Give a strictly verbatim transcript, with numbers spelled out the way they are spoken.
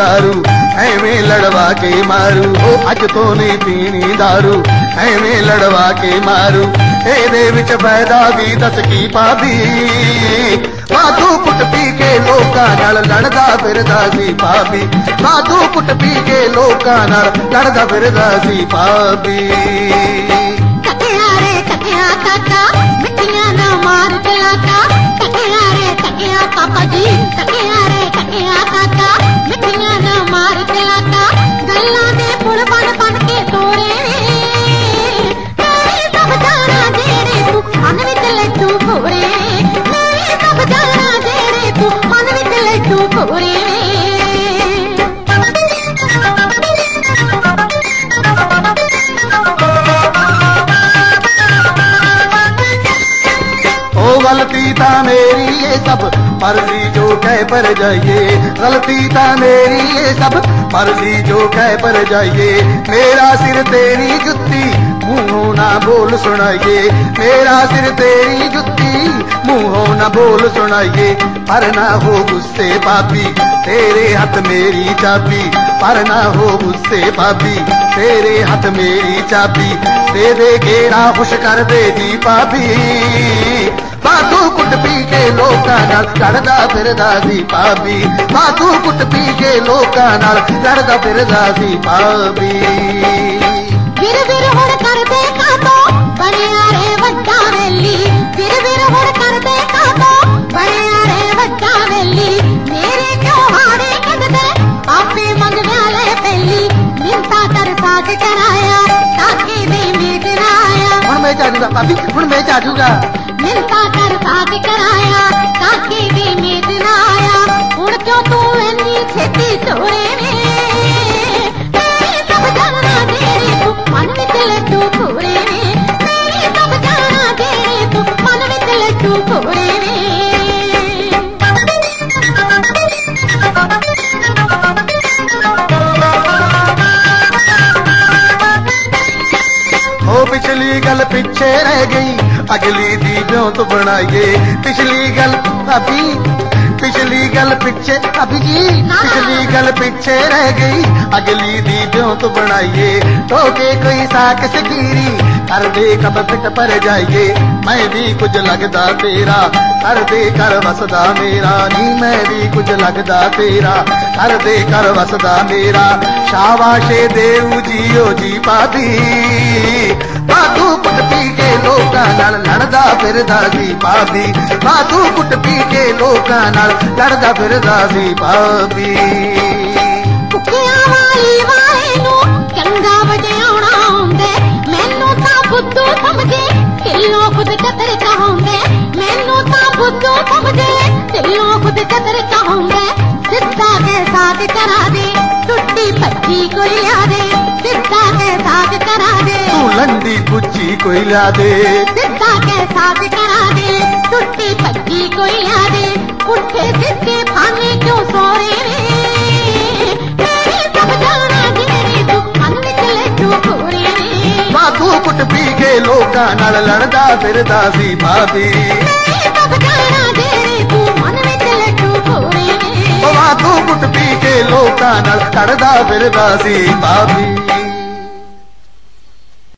दारू एवें लड़वा के मारू। ओ अज तो नहीं पीनी दारू एवें लड़वा के मारू। एदे विच फायदा भी दस की भाभी वाधू कुट पी के लोकां नाल लड़दा फिरदा सी भाभी। वाधू कुट पी के लोकां नाल लड़दा फिरदा सी भाभी। तकिया रे तकिया काका मिठिया ना मार दिया का। तकिया रे तकिया काका जी तकिया रे तकिया काका मिठिया ना मार दिया का। गल्ला दे पुल बन बन के तोड़े मेरे सब जाना जेरे तू मन विच लड्डू फोड़े। मेरे सब जाना जेरे तू मन विच लड्डू फोड़े। गलती था मेरी ये सब मर्जी जो कह पर जाइए। गलती था मेरी ये सब मर्जी जो कह पर जाइए। मेरा सिर तेरी जुत्ती मुंहों ना बोल सुनाइए। मेरा सिर तेरी जुत्ती मुंहों ना बोल सुनाइए। पर ना हो गुस्से पापी तेरे हाथ मेरी चाबी। पर ना हो गुस्से पापी तेरे हाथ मेरी चाबी। दे दे गेड़ा खुश कर दे जी पापी। वाधू कुट पी के लोकां नाल लड़दा फिरदा सी भाभी। वाधू कुट पी के लोकां नाल लड़दा फिरदा सी भाभी। विर विर हुण कर दे कातो बनिया रे वड्डा वेली। विर विर हुण कर दे कातो बनिया रे वड्डा वेली। मेरे क्यों हारे कदे आपे मंगदा ले पहली। मिंता कर साथ कराया ताके दे मीत ना आया। हुण मैं जाजूगा भाभी हुण मैं जाजूगा। मिलता कर साथ कराया ताकि भी मीत ना आया। हुण क्यों तू इन्नी छेती छोड़े ने। मेरे सब जाना तेरे तू मन विच लड्डू फोड़े ने। मेरे सब जाना तेरे तू मन विच लड्डू फोड़े ने। ओ पिछली गल पीछे रह गई अगली दी ब्यों तो बनाइए। पिछली गल अभी पिछली गल पीछे अभी जी पिछली गल पीछे रह गई अगली दी ब्यों तो बनाइए। ठोके कोई साक सकीरी कर दे कब फिट पर जाइए। मैं भी कुछ लगदा तेरा कर दे कर वसदा मेरा। नी मैं भी कुछ लगदा तेरा कर दे कर वसदा मेरा। शाबाशे देव जियो जी पादी। वाधू कुट पी के लोकां नाल लड़दा फिरदा सी भाभी। वाधू कुट पी के लोकां नाल लड़दा फिरदा सी भाभी। कुकिया वाली वाले नू चंगा वजाउणा आउंदे। मैनू तां बुद्धू समझे दिलों खुद कतर चाहुंदे। मैनू तां बुद्धू समझे दिलों खुद कतर चाहुंदे। सिद्धा के साथ करा दे टुट्टी भज्जी कोई लिया दे। सिद्धा के साथ करा दे तू लंडी पुच्ची कोई ला दे। सिद्धा के साथ करा दे टुट्टी भज्जी कोई लिया दे। उठे सिद्धे फाने क्यों सोरे रे। मेरे सब जाना जेरे तू मन विच लड्डू फोड़े ने। वाधू कुट पी के लोकां नाल लड़दा फिरदा सी भाभी। मेरे सब जाना जेरे तू मन विच लड्डू फोड़े ने। वाधू कुट पी के लोकां नाल लड़दा फिरदा सी भाभी।